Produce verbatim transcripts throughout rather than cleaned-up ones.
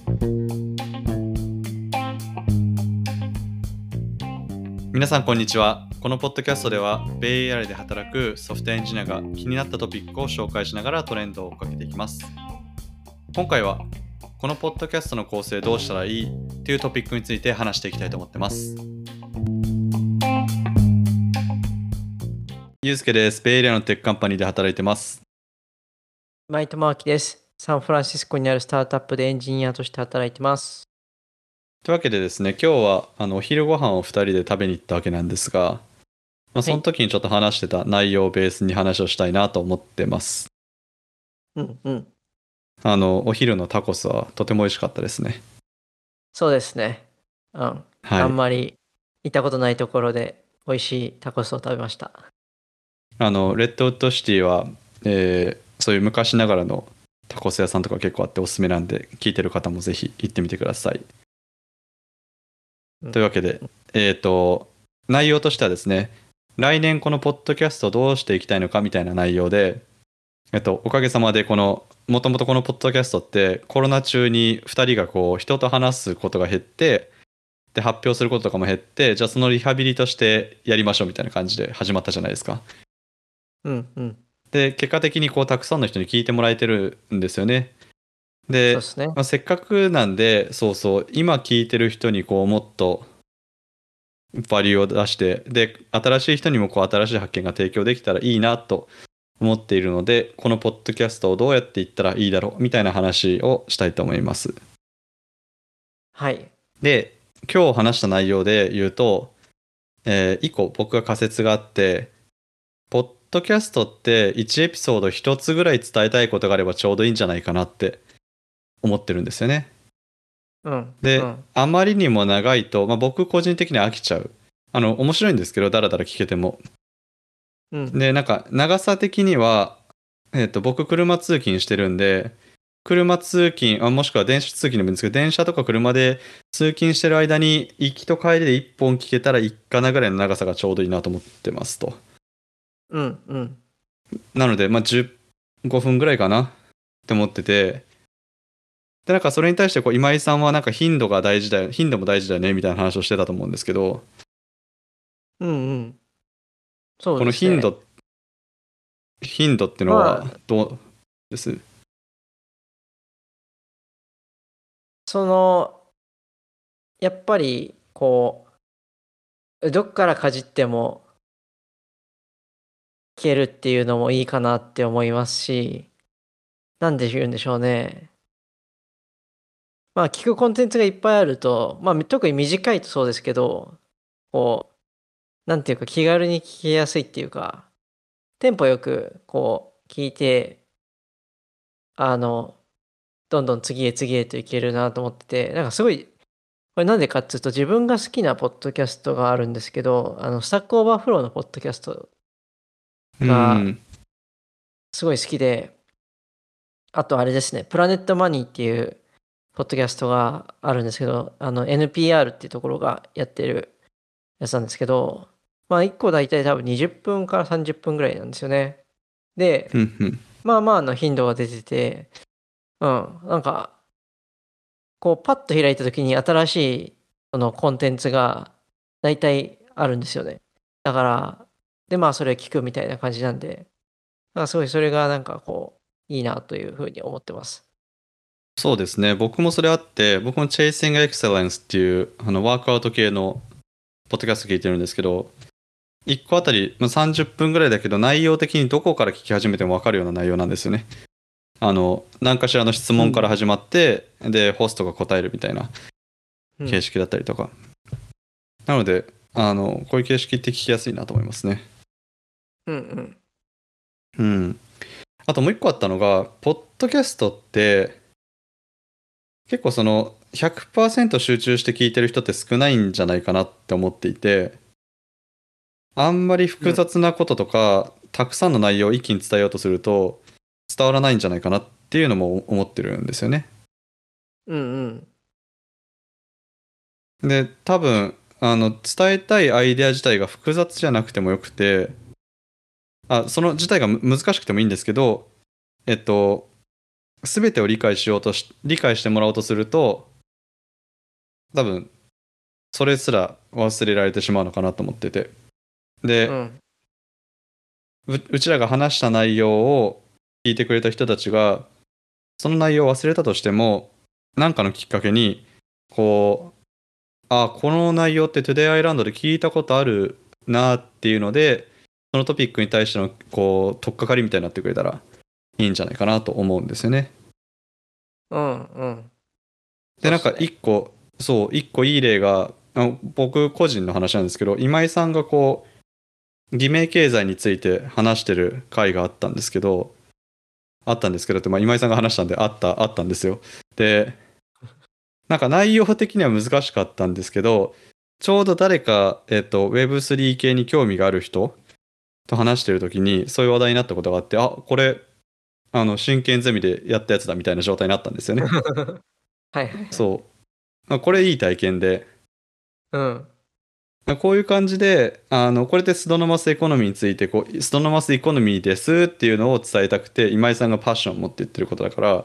皆さんこんにちは。このポッドキャストではベイエーアイで働くソフトエンジニアが気になったトピックを紹介しながらトレンドを追っかけていきます。今回はこのポッドキャストの構成どうしたらいいというトピックについて話していきたいと思ってます。ゆうすけです。ベイエリアのテックカンパニーで働いてます。 マイトマーキです。サンフランシスコにあるスタートアップでエンジニアとして働いてます。 というわけでですね、今日はあのお昼ご飯をふたりで食べに行ったわけなんですが、まあ、その時にちょっと話してた内容をベースに話をしたいなと思ってます。 うんうん。 あのお昼のタコスはとても美味しかったですね。 そうですね。うん。 はい、 あんまり行ったことないところで美味しいタコスを食べました。 あのレッドウッドシティは、えーそういう昔ながらのタコス屋さんとか結構あっておすすめなんで、聞いてる方もぜひ行ってみてください。 うんというわけで、えっと内容としてはですね、来年このポッドキャストをどうしていきたいのかみたいな内容で、えっとおかげさまでこのもともとこのポッドキャストってコロナ中にふたりがこう人と話すことが減って、で発表することとかも減って、じゃあそのリハビリとしてやりましょうみたいな感じで始まったじゃないですか。 うんうん。 で結果的にこうたくさんの人に聞いてもらえてるんですよね。 そうでですね。 まあ、せっかくなんで、そうそう、今聞いてる人にこうもっとバリューを出して、で新しい人にもこう新しい発見が提供できたらいいなと思っているので、このポッドキャストをどうやっていったらいいだろうみたいな話をしたいと思います。 はい。 で今日話した内容で言うと、えー、いっこ僕が仮説があって、ポッドキャストっていちエピソードひとつぐらい伝えたいことがあればちょうどいいんじゃないかなって思ってるんですよね。 うんで、 うん。 あまりにも長いと、まあ、僕個人的に飽きちゃう。あの面白いんですけど、だらだら聞けても。 うん。 でなんか長さ的には、えっと僕車通勤してるんで、車通勤、あもしくは電車通勤でもいいんですけど、電車とか車で通勤してる間に行きと帰りでいっぽん聞けたらいいかなぐらいの長さがちょうどいいなと思ってますと。 うんうん。 なのでまあじゅうごふんぐらいかなって思ってて、でなんかそれに対してこう今井さんはなんか頻度が大事だよ、頻度も大事だよねみたいな話をしてたと思うんですけど、 うんうん。そうこのですね。 頻度頻度ってのはまあ、 どうです？ その、やっぱり、こう、どっからかじっても聞けるっていうのもいいかなって思いますし、なんで言うんでしょうね。まあ、聞くコンテンツがいっぱいあると、まあ、特に短いとそうですけど、こう、なんていうか気軽に聞きやすいっていうか、テンポよくこう聞いて、あの、どんどん次へ次へといけるなと思ってて、なんかすごい、これなんでかっつうと自分が好きなポッドキャストがあるんですけど、あの、スタックオーバーフローのポッドキャストうがん。 すごい好きで、あとあれですね、プラネットマニーっていうポッドキャストがあるんですけど、あの エヌピーアール っていうところがやってるやつなんですけど、まあいっこだいたい多分にじゅっぷんからさんじゅっぷんぐらいなんですよね。で、 うんうんまあまあの頻度が出てて、うん、なんか、こうパッと開いた時に新しいそのコンテンツがだいたいあるんですよね。だから、でまあそれを聞くみたいな感じなんで、なんかすごいそれがなんかこう、いいなというふうに思ってます。 そうですね。僕もそれあって、僕も Chasing Excellence っていうあのワークアウト系のポッドキャスト聞いてるんですけど、いっこあたりまあさんじゅっぷんぐらいだけど、内容的にどこから聞き始めても分かるような内容なんですよね。あの何かしらの質問からうん。 始まって、でホストが答えるみたいなうん。 形式だったりとか。なので、あのこういう形式って聞きやすいなと思いますね。 うんうん。 うん。あともう一個あったのが、ポッドキャストって結構そのひゃくパーセント集中して聞いてる人って少ないんじゃないかなって思っていて、あんまり複うん。 雑なこととかたくさんの内容を一気に伝えようとすると伝わらないんじゃないかなっていうのも思ってるんですよね。 うんうん。 で、多分あの伝えたいアイデア自体が複雑じゃなくてもよくて、あその自体がむ難しくてもいいんですけど、えっと全てを理解しようとし理解してもらおうとすると多分それすら忘れられてしまうのかなと思ってて、で、 うん。 ううちらが話した内容を聞いてくれた人たちがその内容を忘れたとしても何かのきっかけにこうあこの内容ってトゥデイアイランドで聞いたことあるなっていうのでそのトピックに対してのこう取っかかりみたいになってくれたらいいんじゃないかなと思うんですよね。 うんうんでなんかそうっすね。 一個そう一個いい例があ僕個人の話なんですけど今井さんがこう偽名経済について話してる回があったんですけどあったんですけどって、まあ、今井さんが話したんであったあったんですよ。でなんか内容的には難しかったんですけどちょうど誰か、えっと、ウェブスリー 系に興味がある人と話してる時にそういう話題になったことがあってあこれあの真剣ゼミでやったやつだみたいな状態になったんですよね。 はいはいはい。 そう、まあ、これいい体験でうん。 こういう感じであのこれでスドノマスエコノミーについてこうスドノマスエコノミーですっていうのを伝えたくて今井さんがパッションを持って言ってることだから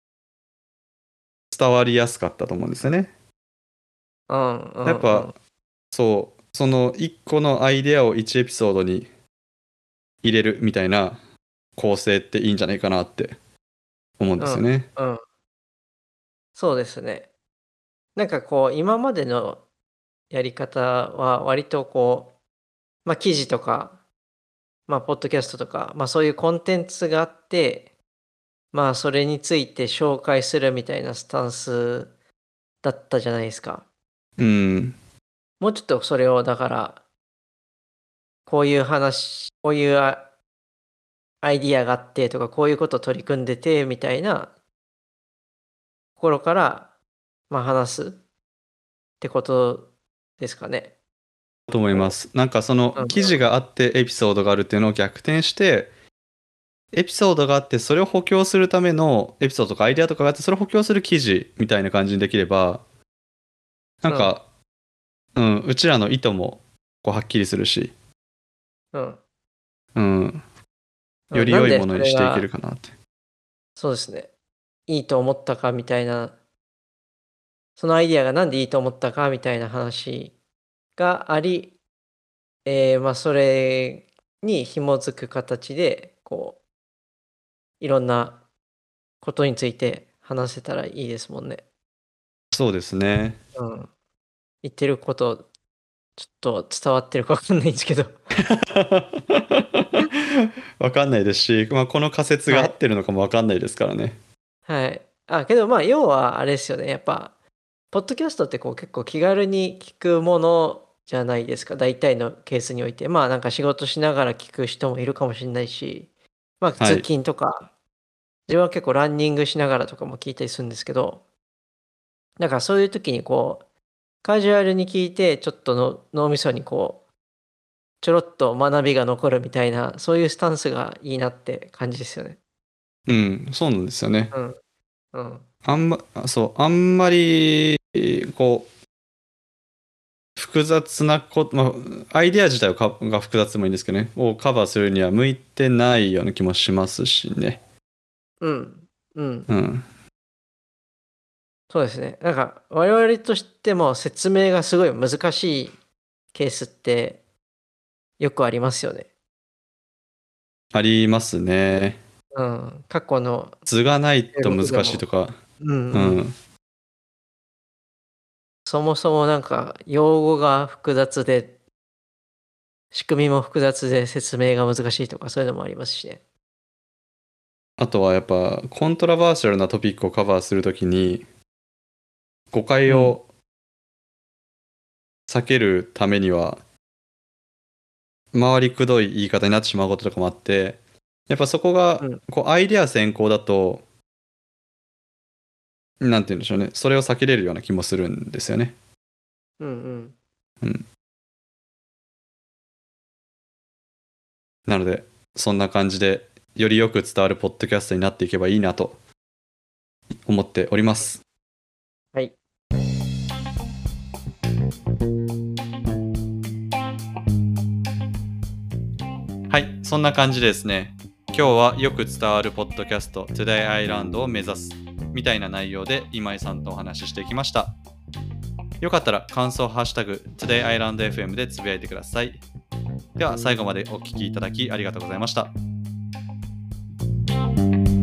伝わりやすかったと思うんですよね。 うんうやっぱんうん。 そうそのいっこのアイデアをいちエピソードに入れるみたいな構成っていいんじゃないかなって思うんでうんすよね。 うん。そうですね。なんかこう、今までのやり方は割とこう、ま、記事とか、ま、ポッドキャストとか、ま、そういうコンテンツがあって、まあ、それについて紹介するみたいなスタンスだったじゃないですか。 うん。 もうちょっとそれをだから、こういう話こういうあアイディアがあってとか、こういうこと取り組んでてみたいなところから、ま、話すってことですかね。 と思いまこす。なんかそのううんうん。 記事があってエピソードがあるっていうのを逆転してエピソードがあってそれを補強するためのエピソードとかアイデアとかがあってそれを補強する記事みたいな感じにできればなんうん、 か、うん、うちらの意図もこうはっきりするし、 うん、 うん、ようん。 り良いなんでものにしていけそれがるかなって。 そうですね、いいと思ったかみたいな、そのアイディアがなんでいいと思ったかみたいな話があり、ええ、ま、それに紐づく形で、こう、いろんなことについて話せたらいいですもんね。 そうですね。 うん。言ってること、ちょっと伝わってるかわかんないんですけど。 わかんないですし、まあ、この仮説が合っはい。 てるのかもわかんないですからね。 はい。あ、けど、まあ、要はあれですよね、やっぱ、ポッドキャストってこう結構気軽に聞くものじゃないですか、大体のケースにおいて。まあ、なんか仕事しながら聞く人もいるかもしんないし、まあ、通はい。 勤とか、自分は結構ランニングしながらとかも聞いたりするんですけど、なんかそういう時にこう、カジュアルに聞いて、ちょっとの脳みそにこう、ちょろっと学びが残るみたいな、そういうスタンスがいいなって感じですよね。 うん、そうなんですよね。 うん、うん、 あんま、あそう、あんまり、こう、複雑なこと、まあ、アイデア自体をかが複雑でもいいんですけどね、をカバーするには向いてないような気もしますしね。 うん、うん。 うん。 そうですね。なんか我々としても説明がすごい難しいケースってよくありますよね。 ありますね。 うん、過去の図がない収と難録でも。 しいとか。 うんうん。 うん。 そもそもなんか用語が複雑で、仕組みも複雑で説明が難しいとかそういうのもありますしね。 あとはやっぱ、コントラバーシャルなトピックをカバーするときに、誤解うん、 を避けるためには、回りくどい言い方になってしまうこととかもあって、やっぱそこが、 うん、 こう、アイデア先行だと、なんて言うんでしょうね。それを避けれるような気もするんですよね。 うんうん。 うん。なので、そんな感じで、よりよく伝わるポッドキャストになっていけばいいなと思っております。 はい。 はい、そんな感じでですね。 今日はよく伝わるポッドキャスト Today Island を目指すみたいな内容で今井さんとお話ししていきました。よかったら感想ハッシュタグ Today Island エフエム でつぶやいてください。では最後までお聞きいただきありがとうございました。